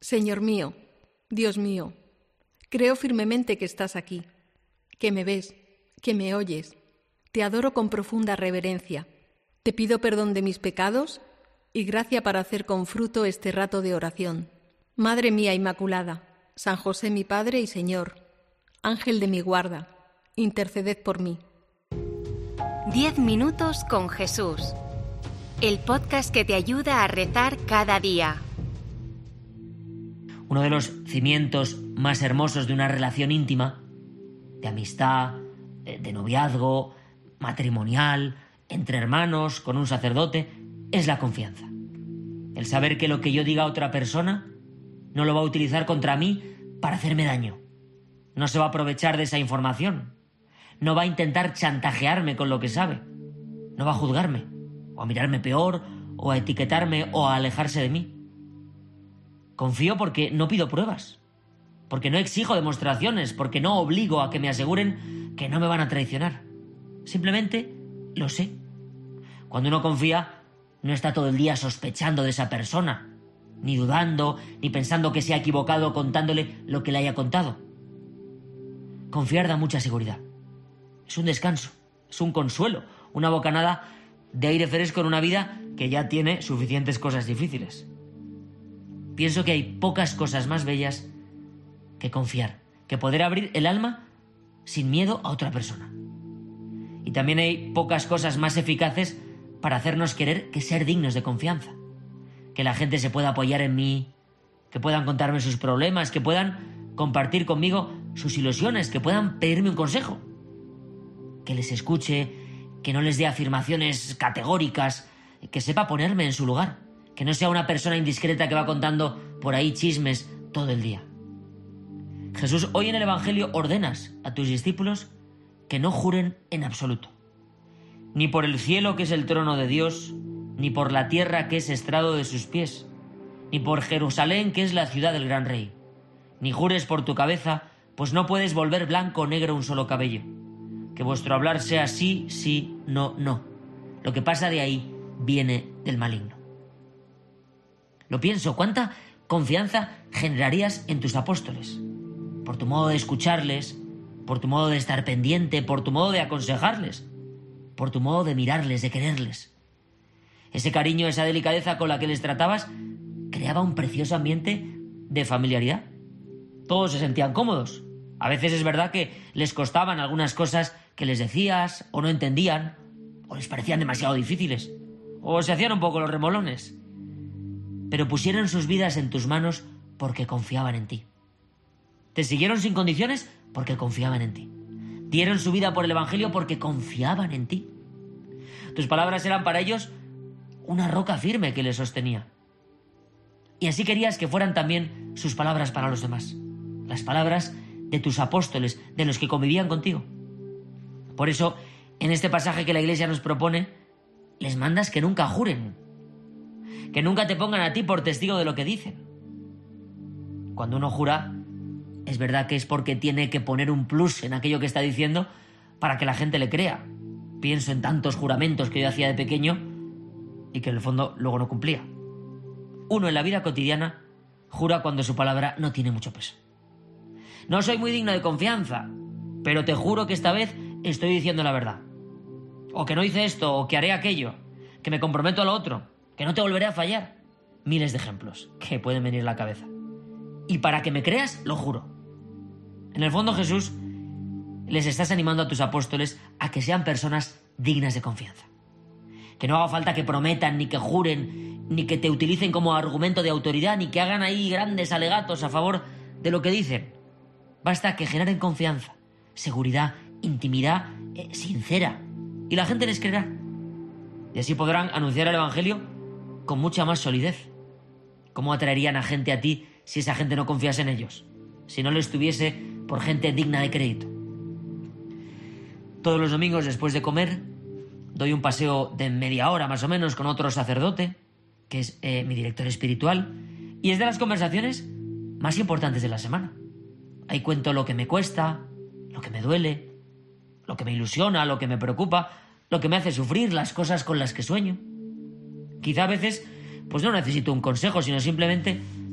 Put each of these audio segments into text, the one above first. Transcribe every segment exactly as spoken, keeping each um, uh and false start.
Señor mío, Dios mío, creo firmemente que estás aquí, que me ves, que me oyes. Te adoro con profunda reverencia. Te pido perdón de mis pecados y gracia para hacer con fruto este rato de oración. Madre mía Inmaculada, San José mi Padre y Señor, Ángel de mi guarda, interceded por mí. Diez minutos con Jesús. El podcast que te ayuda a rezar cada día. Uno de los cimientos más hermosos de una relación íntima, de amistad, de noviazgo, matrimonial, entre hermanos, con un sacerdote, es la confianza. El saber que lo que yo diga a otra persona no lo va a utilizar contra mí para hacerme daño. No se va a aprovechar de esa información. No va a intentar chantajearme con lo que sabe. No va a juzgarme, o a mirarme peor, o a etiquetarme, o a alejarse de mí. Confío porque no pido pruebas, porque no exijo demostraciones, porque no obligo a que me aseguren que no me van a traicionar. Simplemente lo sé. Cuando uno confía, no está todo el día sospechando de esa persona, ni dudando, ni pensando que se ha equivocado contándole lo que le haya contado. Confiar da mucha seguridad. Es un descanso, es un consuelo, una bocanada de aire fresco en una vida que ya tiene suficientes cosas difíciles. Pienso que hay pocas cosas más bellas que confiar, que poder abrir el alma sin miedo a otra persona. Y también hay pocas cosas más eficaces para hacernos querer que ser dignos de confianza. Que la gente se pueda apoyar en mí, que puedan contarme sus problemas, que puedan compartir conmigo sus ilusiones, que puedan pedirme un consejo. Que les escuche, que no les dé afirmaciones categóricas, que sepa ponerme en su lugar. Que no sea una persona indiscreta que va contando por ahí chismes todo el día. Jesús, hoy en el Evangelio ordenas a tus discípulos que no juren en absoluto. Ni por el cielo que es el trono de Dios, ni por la tierra que es estrado de sus pies, ni por Jerusalén que es la ciudad del gran rey. Ni jures por tu cabeza, pues no puedes volver blanco o negro un solo cabello. Que vuestro hablar sea sí, sí, no, no. Lo que pasa de ahí viene del maligno. Lo pienso, ¿cuánta confianza generarías en tus apóstoles? Por tu modo de escucharles, por tu modo de estar pendiente, por tu modo de aconsejarles, por tu modo de mirarles, de quererles. Ese cariño, esa delicadeza con la que les tratabas, creaba un precioso ambiente de familiaridad. Todos se sentían cómodos. A veces es verdad que les costaban algunas cosas que les decías, o no entendían, o les parecían demasiado difíciles, o se hacían un poco los remolones. Pero pusieron sus vidas en tus manos porque confiaban en ti. Te siguieron sin condiciones porque confiaban en ti. Dieron su vida por el Evangelio porque confiaban en ti. Tus palabras eran para ellos una roca firme que les sostenía. Y así querías que fueran también sus palabras para los demás. Las palabras de tus apóstoles, de los que convivían contigo. Por eso, en este pasaje que la Iglesia nos propone, les mandas que nunca juren. Que nunca te pongan a ti por testigo de lo que dicen. Cuando uno jura, es verdad que es porque tiene que poner un plus en aquello que está diciendo para que la gente le crea. Pienso en tantos juramentos que yo hacía de pequeño y que en el fondo luego no cumplía. Uno en la vida cotidiana jura cuando su palabra no tiene mucho peso. No soy muy digno de confianza, pero te juro que esta vez estoy diciendo la verdad. O que no hice esto, o que haré aquello, que me comprometo a lo otro, que no te volveré a fallar. Miles de ejemplos que pueden venir a la cabeza. Y para que me creas, lo juro. En el fondo, Jesús, les estás animando a tus apóstoles a que sean personas dignas de confianza. Que no haga falta que prometan, ni que juren, ni que te utilicen como argumento de autoridad, ni que hagan ahí grandes alegatos a favor de lo que dicen. Basta que generen confianza, seguridad, intimidad eh, sincera. Y la gente les creerá. Y así podrán anunciar el Evangelio con mucha más solidez. ¿Cómo atraerían a gente a ti si esa gente no confiase en ellos? Si no les tuviese por gente digna de crédito. Todos los domingos después de comer doy un paseo de media hora más o menos con otro sacerdote, que es eh, mi director espiritual, y es de las conversaciones más importantes de la semana. Ahí cuento lo que me cuesta, lo que me duele, lo que me ilusiona, lo que me preocupa, lo que me hace sufrir, las cosas con las que sueño. Quizá a veces pues no necesito un consejo, sino simplemente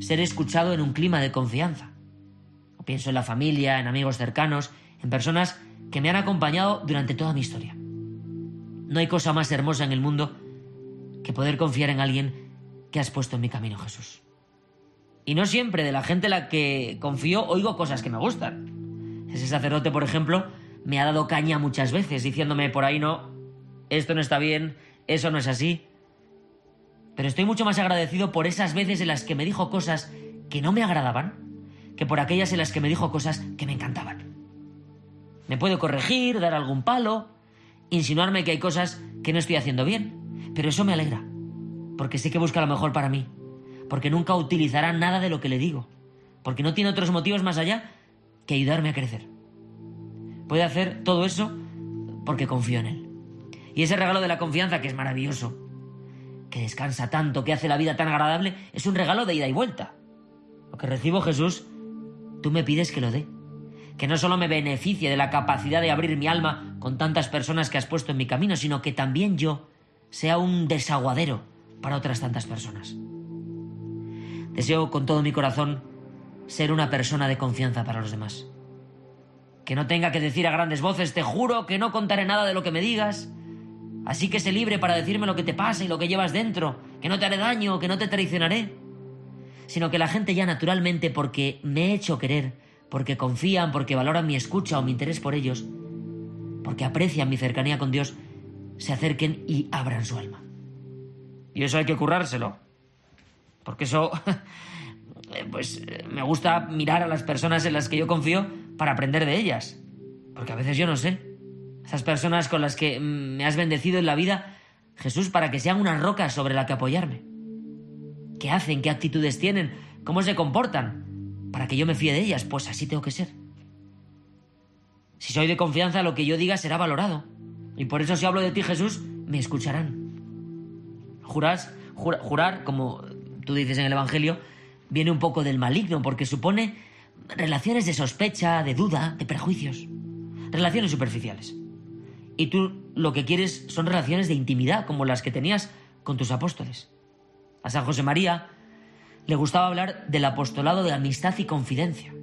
ser escuchado en un clima de confianza. O pienso en la familia, en amigos cercanos, en personas que me han acompañado durante toda mi historia. No hay cosa más hermosa en el mundo que poder confiar en alguien que has puesto en mi camino, Jesús. Y no siempre de la gente en la que confío oigo cosas que me gustan. Ese sacerdote, por ejemplo, me ha dado caña muchas veces, diciéndome por ahí no, esto no está bien, eso no es así. Pero estoy mucho más agradecido por esas veces en las que me dijo cosas que no me agradaban, que por aquellas en las que me dijo cosas que me encantaban. Me puede corregir, dar algún palo, insinuarme que hay cosas que no estoy haciendo bien, pero eso me alegra, porque sé que busca lo mejor para mí, porque nunca utilizará nada de lo que le digo, porque no tiene otros motivos más allá que ayudarme a crecer. Puede hacer todo eso porque confío en él. Y ese regalo de la confianza, que es maravilloso, que descansa tanto, que hace la vida tan agradable, es un regalo de ida y vuelta. Lo que recibo, Jesús, tú me pides que lo dé. Que no solo me beneficie de la capacidad de abrir mi alma con tantas personas que has puesto en mi camino, sino que también yo sea un desaguadero para otras tantas personas. Deseo con todo mi corazón ser una persona de confianza para los demás. Que no tenga que decir a grandes voces, te juro que no contaré nada de lo que me digas, así que sé libre para decirme lo que te pasa y lo que llevas dentro, que no te haré daño, que no te traicionaré. Sino que la gente ya naturalmente, porque me he hecho querer, porque confían, porque valoran mi escucha o mi interés por ellos, porque aprecian mi cercanía con Dios, se acerquen y abran su alma. Y eso hay que currárselo. Porque eso, pues me gusta mirar a las personas en las que yo confío para aprender de ellas. Porque a veces yo no sé. Esas personas con las que me has bendecido en la vida, Jesús, para que sean una roca sobre la que apoyarme. ¿Qué hacen? ¿Qué actitudes tienen? ¿Cómo se comportan? Para que yo me fíe de ellas, pues así tengo que ser. Si soy de confianza, lo que yo diga será valorado. Y por eso si hablo de ti, Jesús, me escucharán. Jurás, jura, jurar, como tú dices en el Evangelio, viene un poco del maligno, porque supone relaciones de sospecha, de duda, de prejuicios. Relaciones superficiales. Y tú lo que quieres son relaciones de intimidad, como las que tenías con tus apóstoles. A San José María le gustaba hablar del apostolado de amistad y confidencia.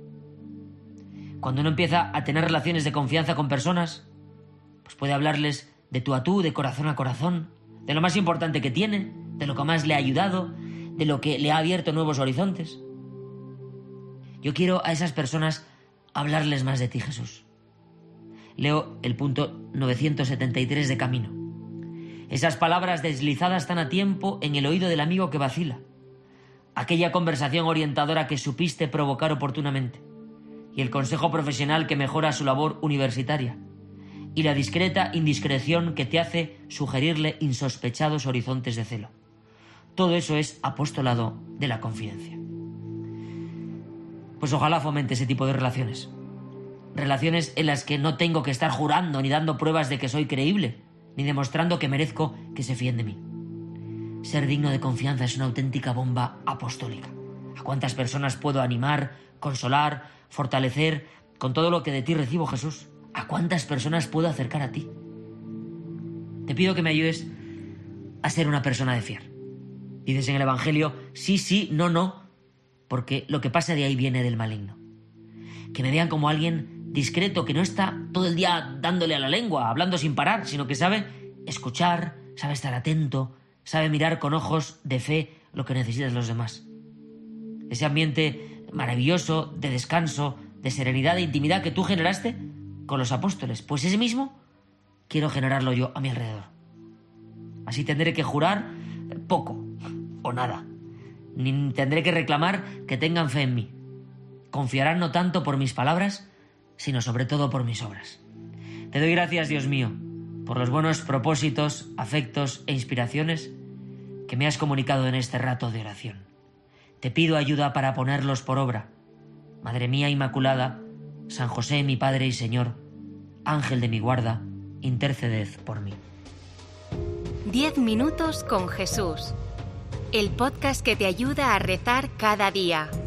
Cuando uno empieza a tener relaciones de confianza con personas, pues puede hablarles de tú a tú, de corazón a corazón, de lo más importante que tiene, de lo que más le ha ayudado, de lo que le ha abierto nuevos horizontes. Yo quiero a esas personas hablarles más de ti, Jesús. Leo el punto novecientos setenta y tres de Camino. Esas palabras deslizadas tan a tiempo en el oído del amigo que vacila. Aquella conversación orientadora que supiste provocar oportunamente. Y el consejo profesional que mejora su labor universitaria. Y la discreta indiscreción que te hace sugerirle insospechados horizontes de celo. Todo eso es apostolado de la confidencia. Pues ojalá fomente ese tipo de relaciones. Relaciones en las que no tengo que estar jurando ni dando pruebas de que soy creíble, ni demostrando que merezco que se fíen de mí. Ser digno de confianza es una auténtica bomba apostólica. ¿A cuántas personas puedo animar, consolar, fortalecer con todo lo que de ti recibo, Jesús? ¿A cuántas personas puedo acercar a ti? Te pido que me ayudes a ser una persona de fiar. Dices en el Evangelio, sí, sí, no, no, porque lo que pasa de ahí viene del maligno. Que me vean como alguien discreto, que no está todo el día dándole a la lengua, hablando sin parar, sino que sabe escuchar, sabe estar atento, sabe mirar con ojos de fe lo que necesitan los demás. Ese ambiente maravilloso de descanso, de serenidad, de intimidad que tú generaste con los apóstoles, pues ese mismo quiero generarlo yo a mi alrededor. Así tendré que jurar poco o nada, ni tendré que reclamar que tengan fe en mí. Confiarán no tanto por mis palabras, sino sobre todo por mis obras. Te doy gracias, Dios mío, por los buenos propósitos, afectos e inspiraciones que me has comunicado en este rato de oración. Te pido ayuda para ponerlos por obra. Madre mía Inmaculada, San José, mi Padre y Señor, Ángel de mi guarda, interceded por mí. Diez minutos con Jesús. El podcast que te ayuda a rezar cada día.